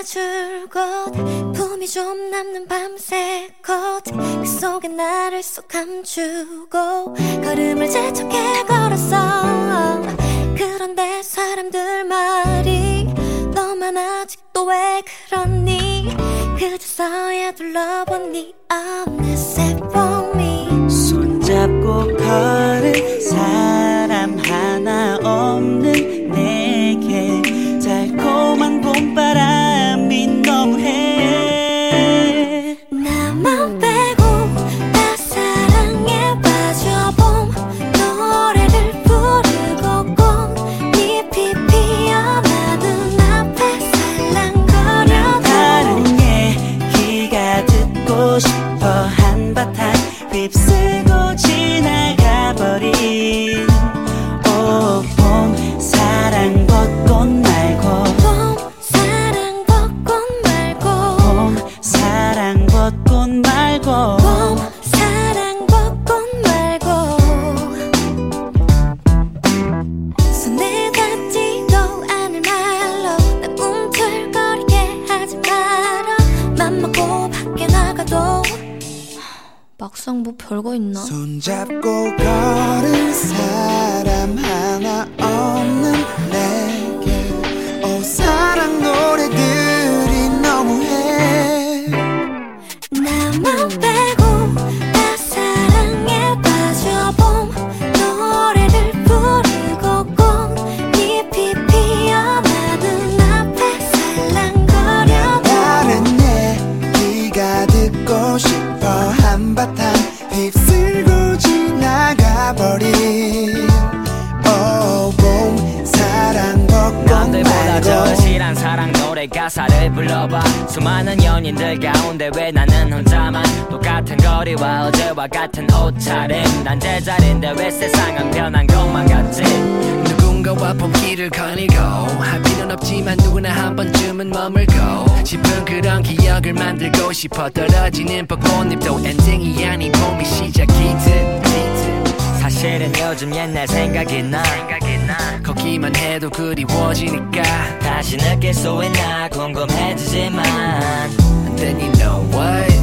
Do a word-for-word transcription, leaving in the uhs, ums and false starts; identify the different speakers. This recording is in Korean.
Speaker 1: 줄곧 품이 좀 남는 밤새꽃 그 속에 나를 쏙 감추고 걸음을 재촉해 걸었어. 그런데 사람들 말이 너만 아직도 왜 그러니 그저서야 둘러본 네 어느새 봄이
Speaker 2: 손잡고 걸을 사람 하나 없는 내게 달콤한 봄바람이 너무해.
Speaker 1: 나만 빼고 다 사랑에 빠져봄 노래를 부르고 꽃잎이 피어나는 앞에 살랑거려도
Speaker 2: 다른 얘기가 듣고 싶어. 한바탕 휩쓸고 지나가버린 오 봄 사랑 벚꽃 말고
Speaker 1: 봄 사랑 벚꽃 말고
Speaker 2: 봄 사랑 벚꽃 말고
Speaker 1: 봄 사랑 벚꽃 말고 손에 닿지도 않을 말로 나 꿈틀거리게 하지 마라. 맘 먹고 밖에 나가도 막상 뭐 별거 있나?
Speaker 3: 손잡고 걸은 사람 하나 없는 내게 오 사랑 노래들이 너무해.
Speaker 1: 나만 빼고 다 사랑에 빠져봄 노래를 부르고 꽃잎이 피어나는 앞에 살랑거려도
Speaker 3: 다른 얘기가 듣고 싶어. 한바탕 휩쓸고 지나가버린 오 봄 사랑 벚꽃
Speaker 4: 남들보다 더
Speaker 3: 말고
Speaker 4: 실한 사랑 노래 가사를 불러봐. 수많은 연인들 가운데 왜 나는 혼자만 똑같은 거리와 어제와 같은 옷차림. 난 제자리인데 왜 세상은 변한 것만 같지.
Speaker 5: 누군가와 봄길을 거닐고 할 필요는 없지만 누구나 한 번쯤은 머물고 싶은 그런 기억을 만들고 싶어. 떨어지는 벚꽃잎도 엔딩이 아닌 봄이 시작이듯.
Speaker 4: 사실은 요즘 옛날 생각이 나.
Speaker 5: 걷기만 해도 그리워지니까
Speaker 4: 다시 느낄 수 있나 궁금해지지만
Speaker 5: And then you know what